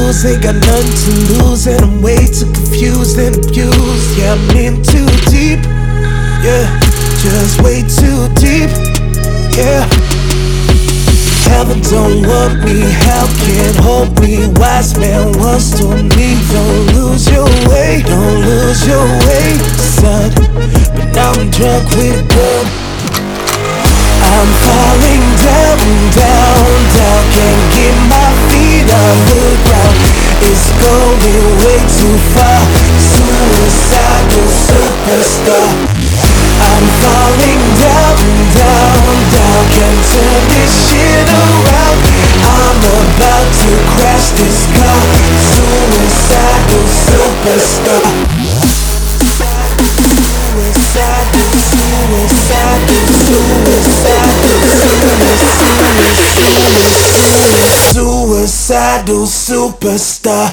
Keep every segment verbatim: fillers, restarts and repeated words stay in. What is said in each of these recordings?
lose, ain't got nothing to lose, and I'm way too confused and abused. Yeah, I'm in too deep, yeah, just way too deep, yeah. Heaven don't want me, hell can't hold me. Wise man once told me, don't lose your way, don't lose your way, son. But now I'm drunk with good. I'm falling down, down, down. Can't get my feet off the ground. It's going way too far. Suicidal superstar. I'm falling down, down, down. Can't turn this shit around. I'm about to crash this car. Suicidal superstar. Suicidal, suicidal, suicidal, suicidal, suicidal superstar.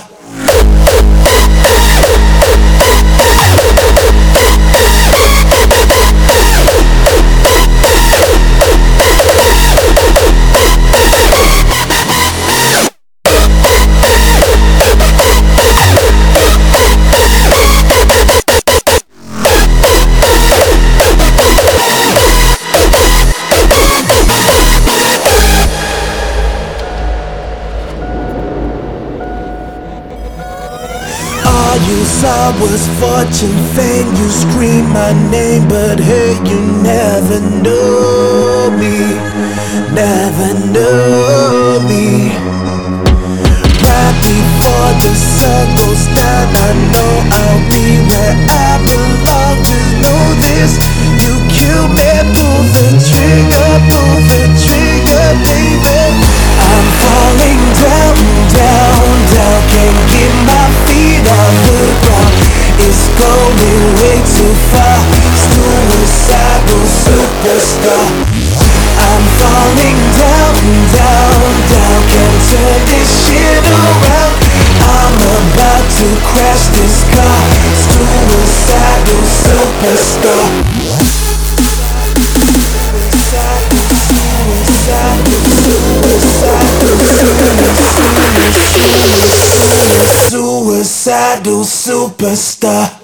All you saw was fortune, fame. You scream my name, but hey, you never know me, never know me. Right before the sun goes down, I know I'll be where I belong. Just know this, you kill me, pull the trigger, pull the trigger, baby. I'm falling down, down, down. Can't get my feet off the ground. It's going way too far. Suicidal superstar. I'm falling down, down, down. Can't turn this shit around. I'm about to crash this car. Suicidal superstar. Suicidal superstar.